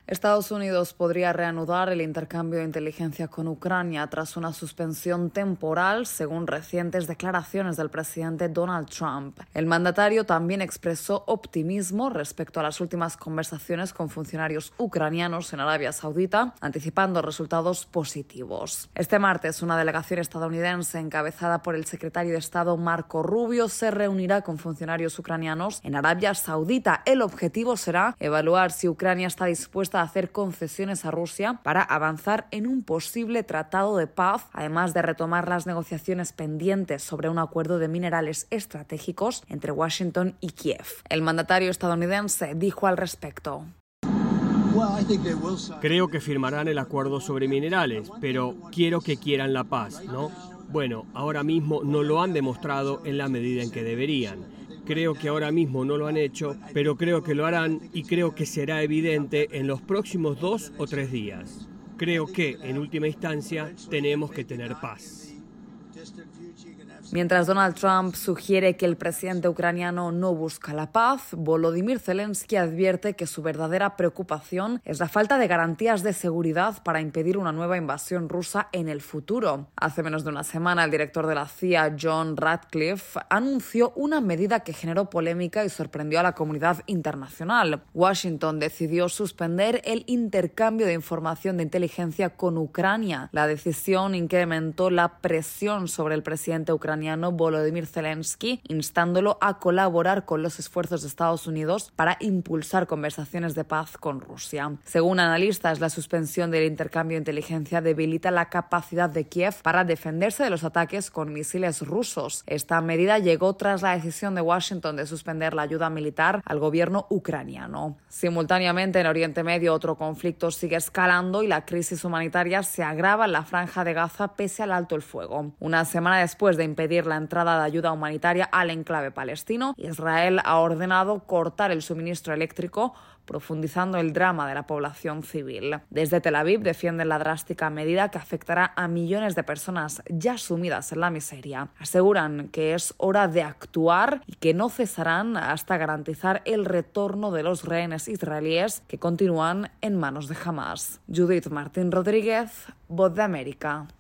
Estados Unidos podría reanudar el intercambio de inteligencia con Ucrania tras una suspensión temporal, según recientes declaraciones del presidente Donald Trump. El mandatario también expresó optimismo respecto a las últimas conversaciones con funcionarios ucranianos en Arabia Saudita, anticipando resultados positivos. Este martes, una delegación estadounidense encabezada por el secretario de Estado Marco Rubio se reunirá con funcionarios ucranianos en Arabia Saudita. El objetivo será evaluar si Ucrania está dispuesta a hacer concesiones a Rusia para avanzar en un posible tratado de paz, además de retomar las negociaciones pendientes sobre un acuerdo de minerales estratégicos entre Washington y Kiev. El mandatario estadounidense dijo al respecto: Creo que firmarán el acuerdo sobre minerales, pero quiero que quieran la paz, ¿no? Bueno, ahora mismo no lo han demostrado en la medida en que deberían. Creo que ahora mismo no lo han hecho, pero creo que lo harán y creo que será evidente en los próximos 2 o 3 días. Creo que, en última instancia, tenemos que tener paz. Mientras Donald Trump sugiere que el presidente ucraniano no busca la paz, Volodymyr Zelensky advierte que su verdadera preocupación es la falta de garantías de seguridad para impedir una nueva invasión rusa en el futuro. Hace menos de una semana, el director de la CIA, John Ratcliffe, anunció una medida que generó polémica y sorprendió a la comunidad internacional. Washington decidió suspender el intercambio de información de inteligencia con Ucrania. La decisión incrementó la presión sobre el presidente ucraniano Volodymyr Zelensky, instándolo a colaborar con los esfuerzos de Estados Unidos para impulsar conversaciones de paz con Rusia. Según analistas, la suspensión del intercambio de inteligencia debilita la capacidad de Kiev para defenderse de los ataques con misiles rusos. Esta medida llegó tras la decisión de Washington de suspender la ayuda militar al gobierno ucraniano. Simultáneamente, en Oriente Medio, otro conflicto sigue escalando y la crisis humanitaria se agrava en la Franja de Gaza pese al alto el fuego. Una semana después de impedir la entrada de ayuda humanitaria al enclave palestino, Israel ha ordenado cortar el suministro eléctrico, profundizando el drama de la población civil. Desde Tel Aviv defienden la drástica medida que afectará a millones de personas ya sumidas en la miseria. Aseguran que es hora de actuar y que no cesarán hasta garantizar el retorno de los rehenes israelíes que continúan en manos de Hamás. Judith Martín Rodríguez, Voz de América.